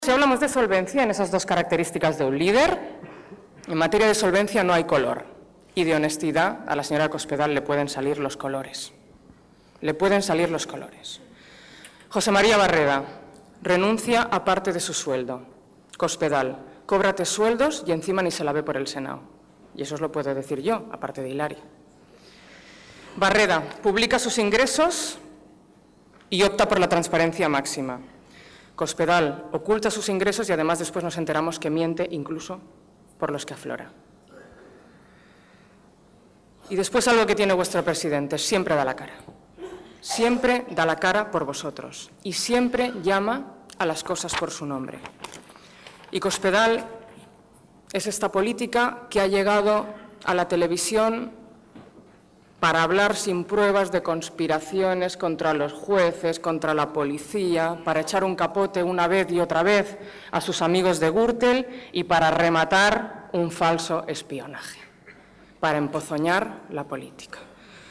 Si hablamos de solvencia, en esas dos características de un líder, en materia de solvencia no hay color. Y de honestidad, a la señora Cospedal le pueden salir los colores. Le pueden salir los colores. José María Barreda renuncia a parte de su sueldo. Cospedal, cóbrate sueldos y encima ni se la ve por el Senado. Y eso os lo puedo decir yo, aparte de Hilaria. Barreda publica sus ingresos y opta por la transparencia máxima. Cospedal oculta sus ingresos y además después nos enteramos que miente incluso por los que aflora. Y después algo que tiene vuestro presidente, siempre da la cara. Siempre da la cara por vosotros y siempre llama a las cosas por su nombre. Y Cospedal es esta política que ha llegado a la televisión para hablar sin pruebas de conspiraciones contra los jueces, contra la policía, para echar un capote una vez y otra vez a sus amigos de Gürtel y para rematar un falso espionaje, para empozoñar la política.